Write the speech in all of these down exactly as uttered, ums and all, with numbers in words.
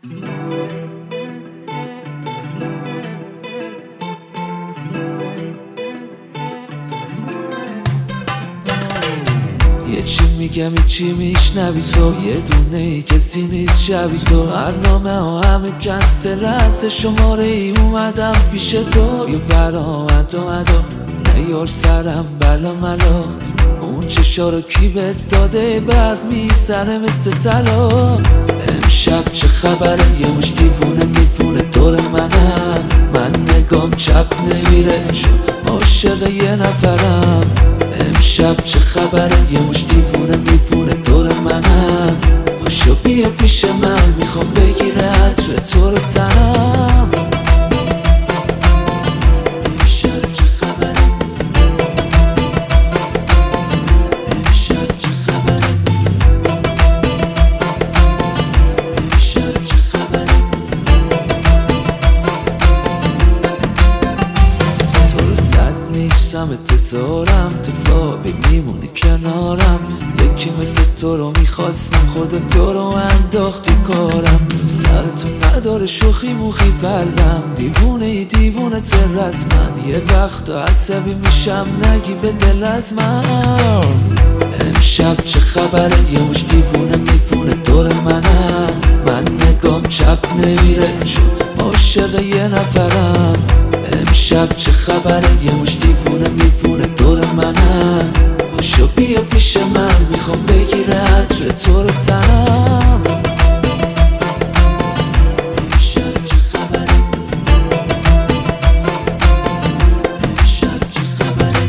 یه چی میگم یه چی میشنوی تو، یه دونه ای کسی نیست شبی تو. برنامه ها همه کنسل از شماره ای اومدم پیش تو. یه برآمد اومدا نیار سرم بلا ملا، اون چشا رو کی بهت داده برد میزنه مثل طلا. امشب چه خبره یه مش دیوونه میپونه دور منم، من نگام چپ نمیره چون عاشق یه نفرم. امشب چه خبره یه مش دیوونه میپونه دور منم، باشو بیا پیش من میخوام بگیره عطر تو رو تنم. امشب چه خبره، امشب چه خبره، امشب چه خبره. تو رو صد نیستم انتظارم، تو خوابی میمونی کنارم. یکی مثل تو رو میخواستم خدا تو رو انداختی کارم. سر تو نداره شوخی موخی قلبم، دیوونه ای دیوونه تر از من. یه وقتا عصبی میشم نگی به دل از من. امشب چه خبره یه مش دیوونه میپونه دور منم، من نگام چپ نمیره چون عاشق یه نفرم. امشب چه خبره یه مش دیوونه میپونه دور منم، باشو بیا پیش من میخوام بگیره عطر تو رو تنم. امشب چه خبره، امشب چه خبره.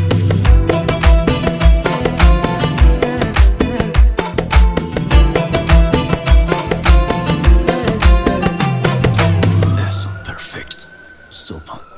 That's perfect. So